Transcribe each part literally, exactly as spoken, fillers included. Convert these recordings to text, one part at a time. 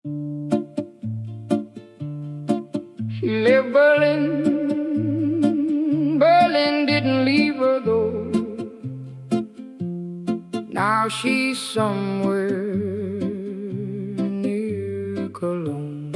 She left Berlin, Berlin didn't leave her though. Now she's somewhere near Cologne.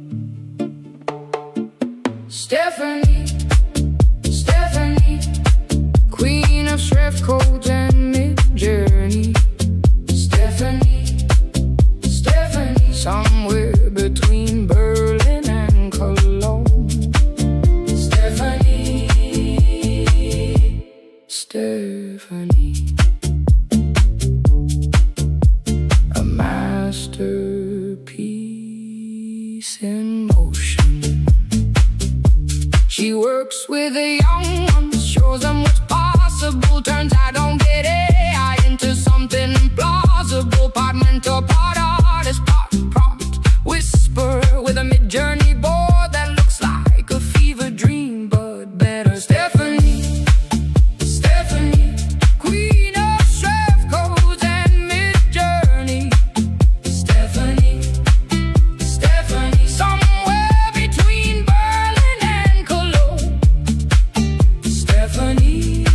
Stephanie, Stephanie, queen of Schreff coats and mid-journey. Stephanie, Stephanie, somewhere between Berlin and Cologne. Stephanie, Stephanie, a masterpiece in motion. She works with the young ones, shows them what's possible. Turns out don't get A I into something plausible. Part mentor, part artist, part prompt whisperer, with a mid-journey board that looks like a fever dream, but better. Stephanie, Stephanie, queen of Schreff codes and mid-journey. Stephanie, Stephanie, somewhere between Berlin and Cologne. Stephanie,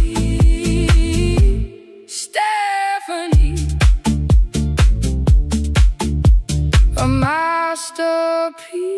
Stephanie, a masterpiece.